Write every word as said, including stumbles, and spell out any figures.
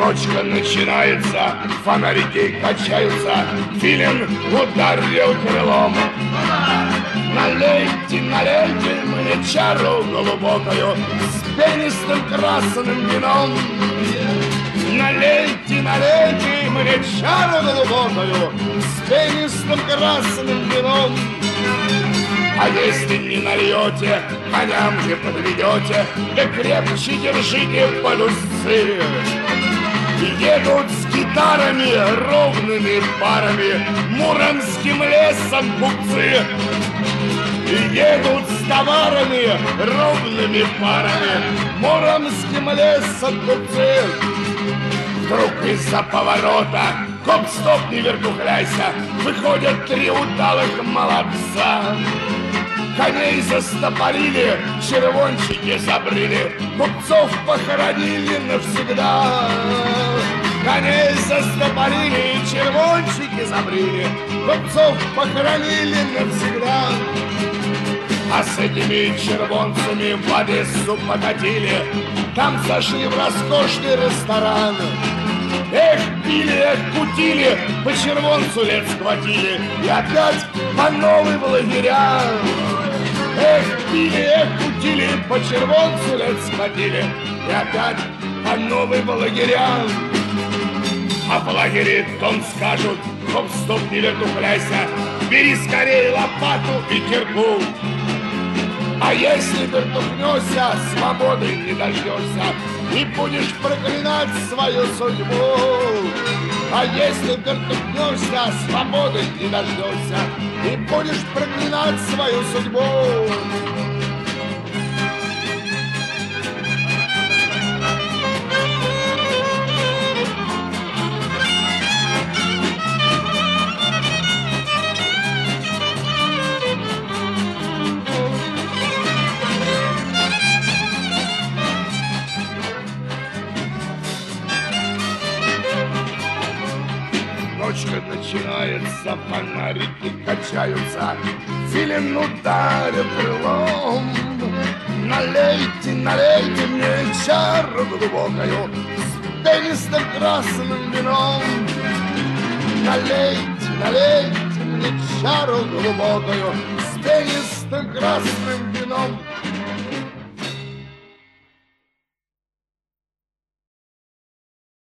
Ночка начинается, фонарики качаются, филин ударил крылом. Налейте, налейте мне чару глубокую с пенистым красным вином. Налейте, налейте мне чару глубокую с пенистым красным вином. А если не нальете, коням не подведете, да крепче держите полюсы. Едут с гитарами ровными парами муромским лесом купцы. Едут с товарами ровными парами муромским лесом купцы. Вдруг из-за поворота, коп, стоп, не вертухляйся, выходят три удалых молодца. Коней застопорили, червончики забрили, купцов похоронили навсегда. Коней застопорили, червончики забрили, купцов похоронили навсегда. А с этими червонцами в Одессу покатили, там зашли в роскошный ресторан. Эх, пили, эх, кутили, по червонцу лет схватили и опять по новой в лагеря. Эх, пили, эх, кутили, по червонцу лет схватили и опять по новой в лагеря. А в лагере том скажут: хоп, стоп, не вертухляйся, бери скорее лопату и кирку. А если вертухнешься, свободы не дождешься и будешь проклинать свою судьбу. А если вертухнешься, свободы не дождешься и будешь проклинать свою судьбу. Ночка начинается, фонарики качаются, филин ударит крылом. Налейте, налейте мне чару глубокую с пенистым красным вином. Налейте, налейте мне чару глубокую с пенистым красным вином.